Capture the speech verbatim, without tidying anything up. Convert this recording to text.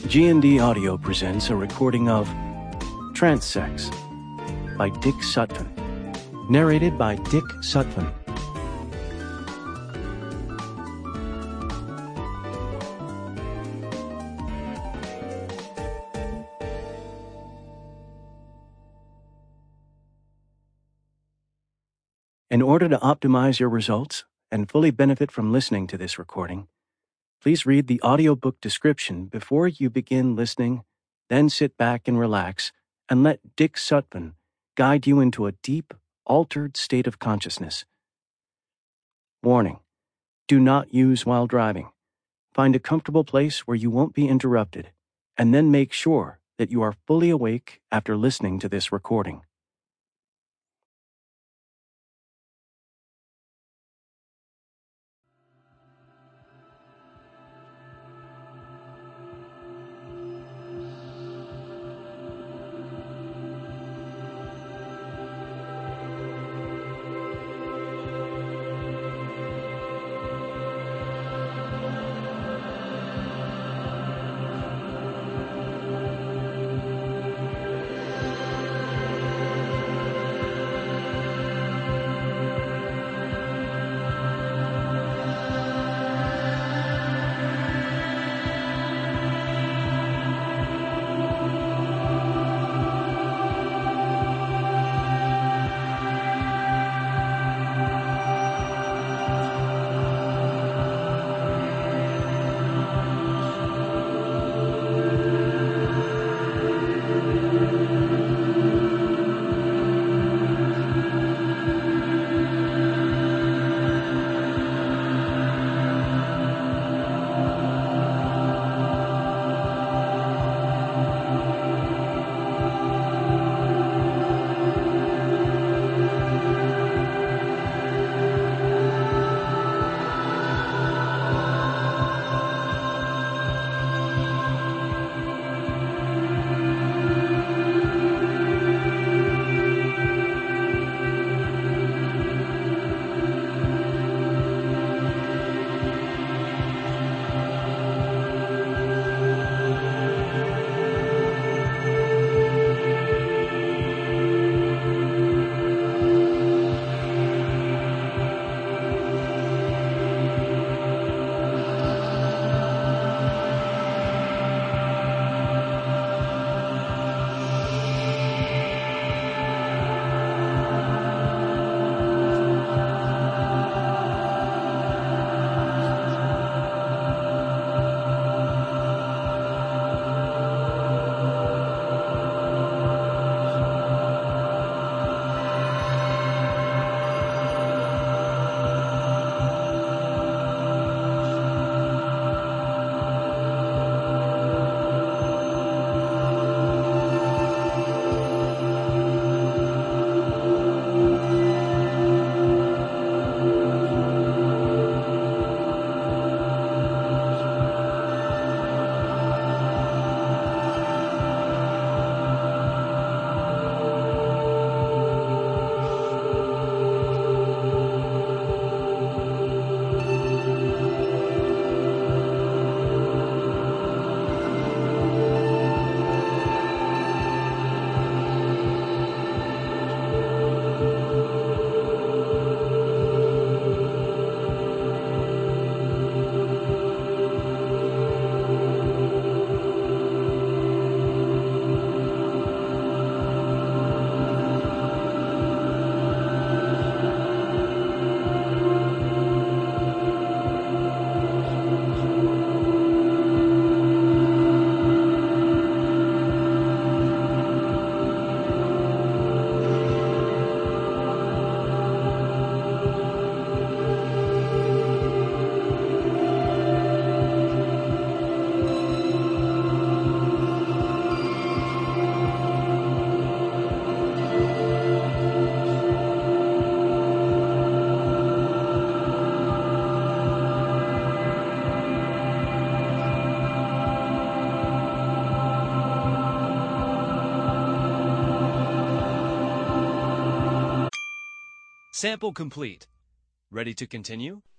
G and D Audio presents a recording of Trance Sex by Dick Sutphin. Narrated by Dick Sutphin. In order to optimize your results and fully benefit from listening to this recording, please read the audiobook description before you begin listening, then sit back and relax and let Dick Sutphin guide you into a deep, altered state of consciousness. Warning: do not use while driving. Find a comfortable place where you won't be interrupted, and then make sure that you are fully awake after listening to this recording. Sample complete. Ready to continue?